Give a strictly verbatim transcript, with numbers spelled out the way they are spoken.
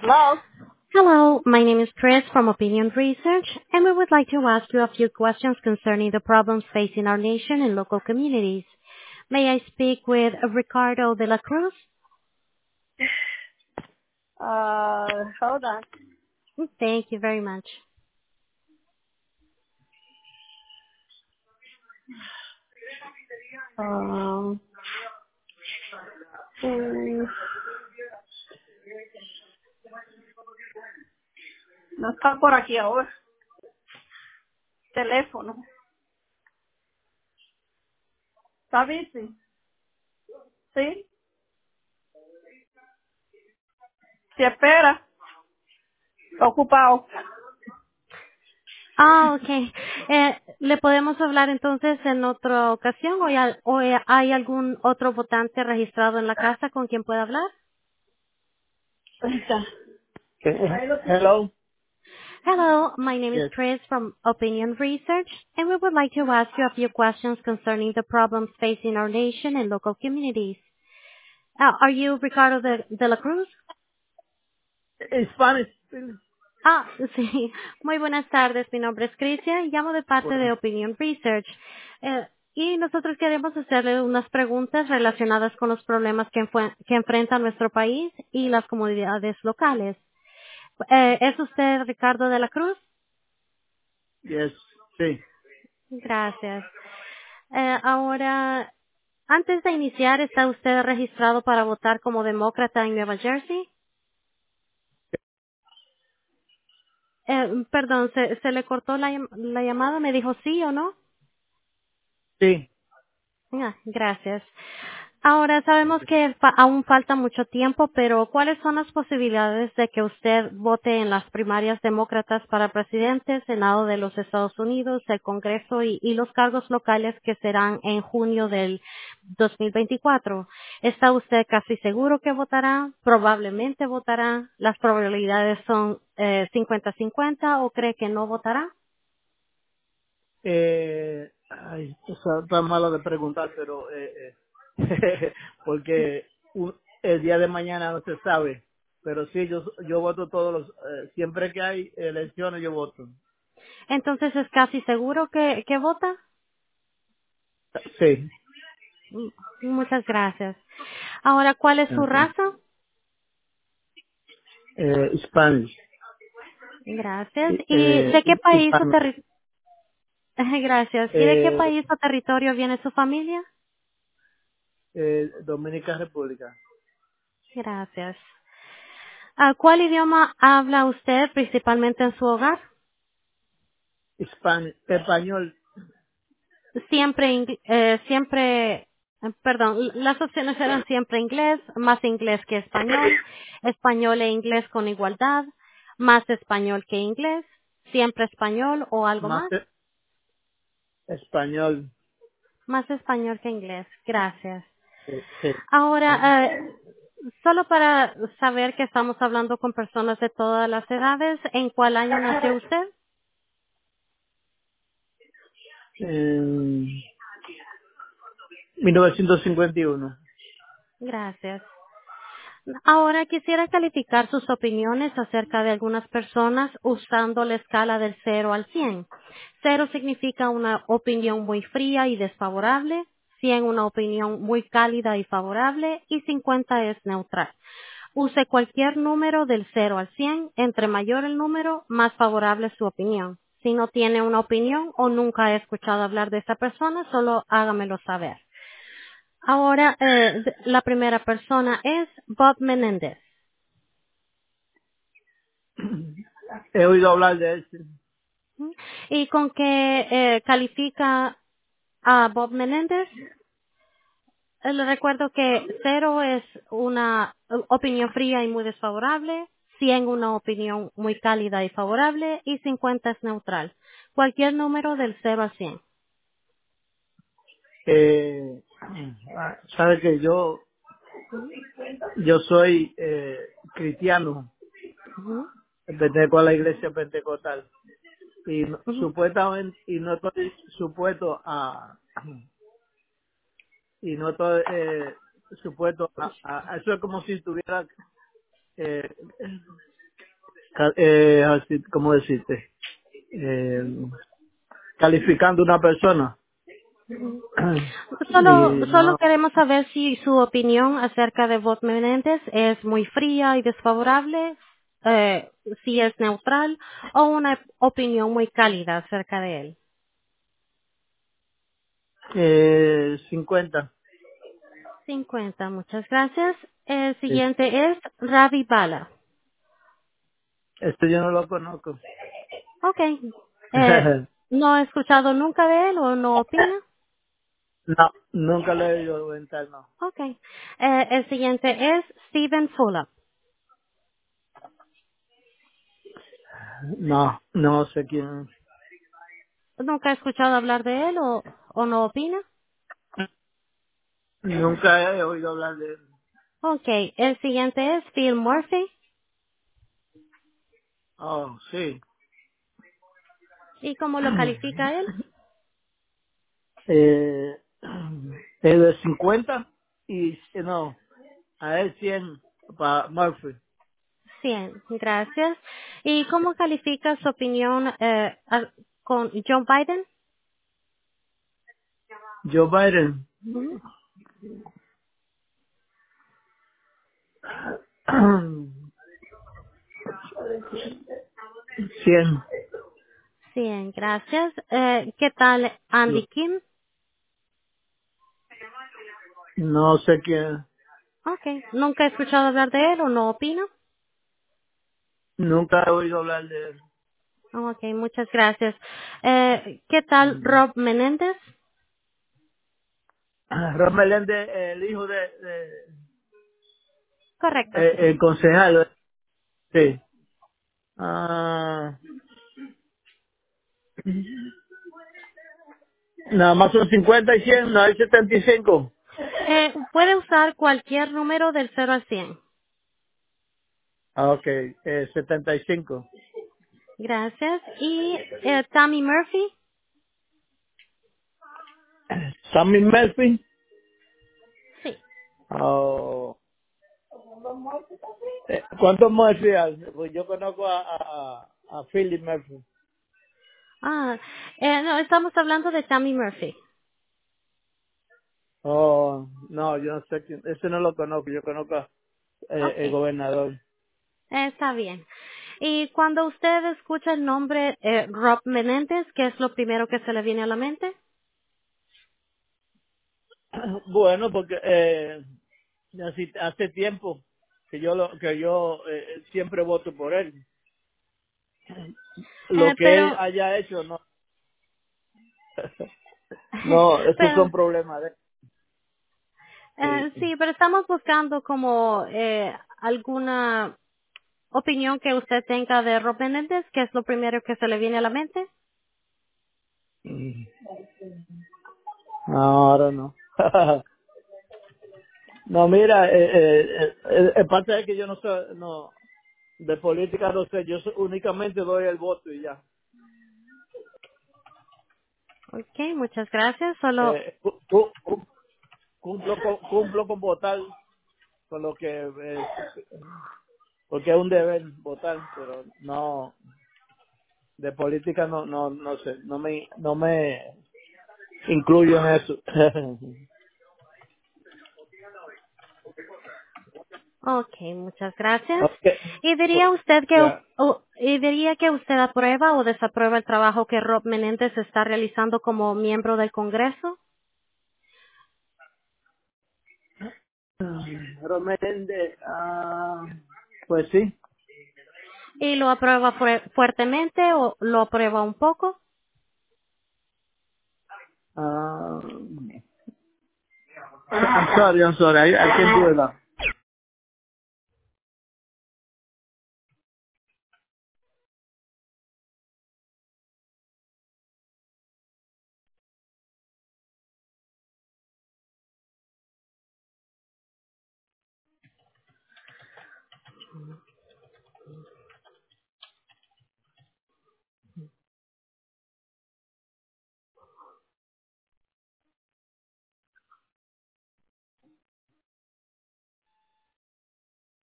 Hello. Hello, my name is Chris from Opinion Research, and we would like to ask you a few questions concerning the problems facing our nation and local communities. May I speak with Ricardo de la Cruz? Uh, hold on. Thank you very much. Um, mm, no está por aquí ahora. Teléfono. ¿Está bici? ¿Sí? ¿Se espera? Está ocupado. Ah, okay. Eh, ¿Le podemos hablar entonces en otra ocasión o, hay, o hay algún otro votante registrado en la casa con quien pueda hablar? Ahí está. Eh, Hello. Hello, my name is Yes. Chris from Opinion Research, and we would like to ask you a few questions concerning the problems facing our nation and local communities. Uh, are you Ricardo de, de la Cruz? Eh, Spanish. please. Ah, sí. Muy buenas tardes. Mi nombre es Crisia y llamo de parte de Bueno. Opinion Research. Eh, y nosotros queremos hacerle unas preguntas relacionadas con los problemas que, enfue- que enfrenta nuestro país y las comunidades locales. Eh, ¿Es usted Ricardo de la Cruz? Yes. Sí. Gracias. Eh, ahora, antes de iniciar, ¿está usted registrado para votar como demócrata en Nueva Jersey? Eh, perdón, ¿se, se le cortó la, llam- la llamada? ¿Me dijo sí o no? Sí. Ah, gracias. Ahora sabemos que fa- aún falta mucho tiempo, pero ¿cuáles son las posibilidades de que usted vote en las primarias demócratas para presidente, Senado de los Estados Unidos, el Congreso y, y los cargos locales que serán en junio del dos mil veinticuatro? ¿Está usted casi seguro que votará? ¿Probablemente votará? ¿Las probabilidades son eh, cincuenta cincuenta o cree que no votará? Eh, ay, está tan malo de preguntar, pero eh, eh, porque un- el día de mañana no se sabe. Pero sí, yo yo voto todos los, eh, siempre que hay elecciones yo voto. Entonces, ¿es casi seguro que, que vota? Sí. Mm, Muchas gracias. Ahora, ¿cuál es su Okay. raza? Eh, Spanish. Gracias. ¿Y Eh, de qué país o hispano. territorio? Gracias. ¿Y de qué Eh, país o territorio viene su familia? eh, Dominica República. Gracias. Ah, ¿Cuál idioma habla usted principalmente en su hogar? Hispan español. Siempre, ing- eh, siempre, eh, perdón, las opciones eran siempre inglés, más inglés que español, español e inglés con igualdad, más español que inglés, siempre español o algo Más más. eh, español. Más español que inglés. Gracias. Eh, sí. Ahora, eh, solo para saber que estamos hablando con personas de todas las edades, ¿en cuál año nació usted? En mil novecientos cincuenta y uno. Gracias. Ahora quisiera calificar sus opiniones acerca de algunas personas usando la escala del cero al cien. Cero significa una opinión muy fría y desfavorable, cien una opinión muy cálida y favorable y cincuenta es neutral. Use cualquier número del cero al cien, entre mayor el número, más favorable su opinión. Si no tiene una opinión o nunca ha escuchado hablar de esta persona, solo hágamelo saber. Ahora, eh, la primera persona es Bob Menéndez. He oído hablar de él. Sí. ¿Mm? ¿Y con qué eh, califica a Bob Menéndez? Eh, Le recuerdo que cero es una eh, opinión fría y muy desfavorable, cien una opinión muy cálida y favorable y cincuenta es neutral. Cualquier número del cero al cien. Eh, ah, sabe que yo Ujú, yo soy eh, cristiano, ujú, pertenezco a la iglesia pentecostal y no- ujú. supuestamente y no estoy supuesto a y no estoy eh, supuesto a, a- a- eso es como si tuviera eh, ca- eh, así, ¿cómo decirte? Eh, calificando una persona. Solo, Y solo no, queremos saber si su opinión acerca de Bob Menéndez es muy fría y desfavorable, eh, si es neutral o una opinión muy cálida acerca de él. eh, cincuenta. cincuenta, muchas gracias. El Sí. siguiente es Ravi Bala. Este yo no lo conozco. Ok. Eh, ¿No he escuchado nunca de él o no opina? No, nunca lo he oído comentar, no. Ok. Eh, el siguiente es Stephen Fulop. No, no sé quién. ¿Nunca he escuchado hablar de él o, o no opina? Nunca he oído hablar de él. Ok. El siguiente es Phil Murphy. Oh, sí. ¿Y cómo lo califica él? Eh, es de cincuenta y eh, no, a él cien para Murphy. cien, gracias. ¿Y cómo califica su opinión eh, a- con John Biden? Joe Biden, Ujú. cien. cien, gracias. Eh, ¿Qué tal Andy Kim? No sé quién. Ok. ¿Nunca he escuchado hablar de él o no opina? Nunca he oído hablar de él. Ok, muchas gracias. Eh, ¿Qué tal Rob Menéndez? Ron Meléndez, el hijo de, de Correcto, eh, sí. el concejal, sí. Ah, nada más son cincuenta y cien, no hay setenta y cinco. Eh, puede usar cualquier número del cero al cien. Ah, ok, eh, setenta y cinco. Gracias. ¿Y eh, Tammy Murphy? Sammy Murphy. Sí. Oh, eh, ¿cuántos Murphy hay? Pues yo conozco a, a, a, a Philip Murphy. Ah, eh, no, estamos hablando de Tammy Murphy. Oh, no, yo no sé quién, ese no lo conozco, yo conozco a, eh, Ok, el gobernador. está bien. Y cuando usted escucha el nombre eh, Rob Menéndez, ¿qué es lo primero que se le viene a la mente? Bueno, porque eh, hace, hace tiempo que yo lo que yo eh, siempre voto por él. Lo Eh, que él pero, haya hecho, no, no, esos son pero, problemas de eh, él. sí, pero estamos buscando como eh, alguna opinión que usted tenga de Rob Menéndez, ¿qué es lo primero que se le viene a la mente? Sí. Ahora no. No, mira, eh, eh, eh, eh, pasa es que yo no sé, no, de política no sé, yo so- únicamente doy el voto y ya. Ok, muchas gracias. Solo, Eh, cu- cu- cu- cumplo, con, cumplo con votar, con lo que, eh, porque es un deber votar, pero no, de política no, no, no sé, no me, no me incluyo en eso. ok, muchas gracias. Okay. ¿Y diría usted que, u- Ya. u- y diría que usted aprueba o desaprueba el trabajo que Rob Menéndez está realizando como miembro del Congreso? Romende, ah, pues sí. ¿Y lo aprueba fue- fuertemente o lo aprueba un poco? Ah, I'm sorry, I'm sorry, I, I can't do that.